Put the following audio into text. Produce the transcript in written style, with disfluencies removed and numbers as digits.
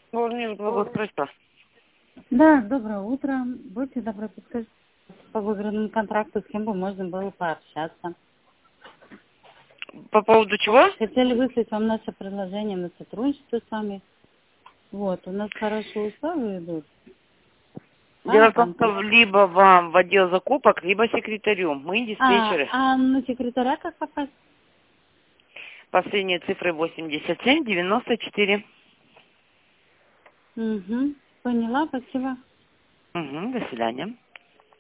Благоустройство. Да, доброе утро. Будьте добры, подскажите, по выигранному контракту, с кем бы можно было пообщаться. По поводу чего? Хотели выслать вам наше предложение на сотрудничество с вами. Вот, у нас хорошие условия идут. Дело в том, что либо вам в отдел закупок, либо секретарю. Мы диспетчеры. На секретаря как попасть? Последние цифры 87-94. Угу, поняла, спасибо. Угу, до свидания.